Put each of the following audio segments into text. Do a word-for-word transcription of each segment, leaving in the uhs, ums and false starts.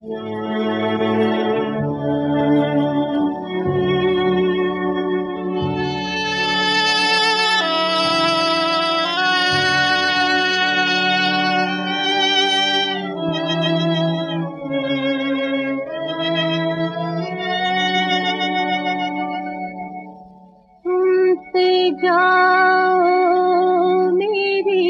जाओ मेरी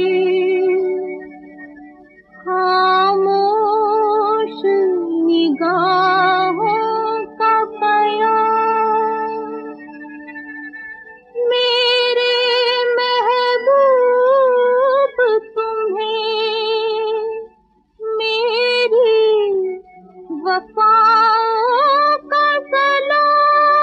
खामोश निगाहों का बयान मेरे महबूब तुम्हें मेरी वफाओं का सलाम।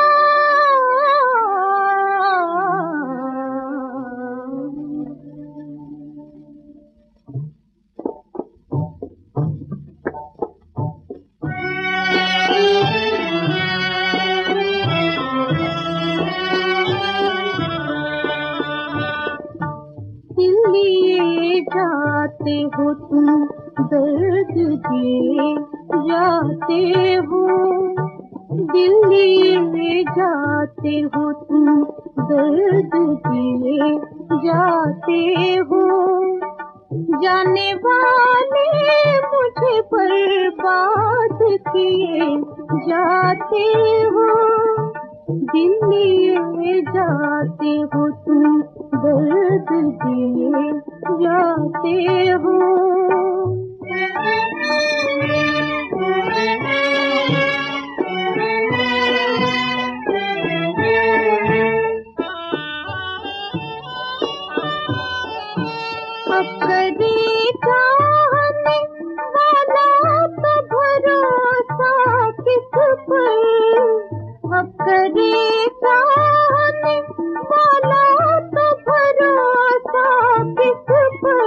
लिए जाते हो तुम दर्द दिए जाते हो, दिल लिए जाते हो तुम दर्द दिए जाते हो। जाने वाले मुझे बर्बाद किए जाते हो, दिल लिए जाते हो तुम दर्द दिए जाते हो। अब कभी चाहने वाला तो भरोसा किस पर, अब कभी चाहने वाला तो भरोसा किस पर।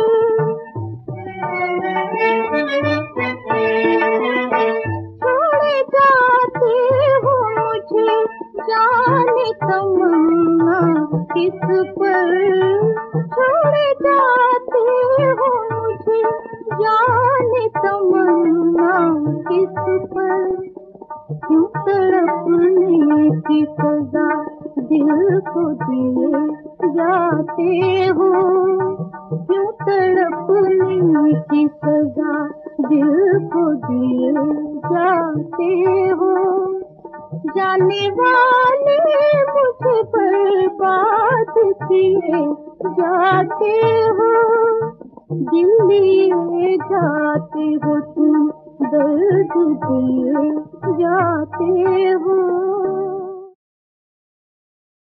छोड़े जाते हो मुझे जाने तमन्ना किस पर, छोड़े जाते हो मुझे जाने तमन्ना किस पर। क्यों तड़पने की सजा दिल को दिए जाते हो, क्यों तड़पने की सजा दिल को दिए जाते हो। जाने वाले मुझे बर्बाद किए जाते हो, दिल लिए जाते हो तुम दर्द दिए जाते हो।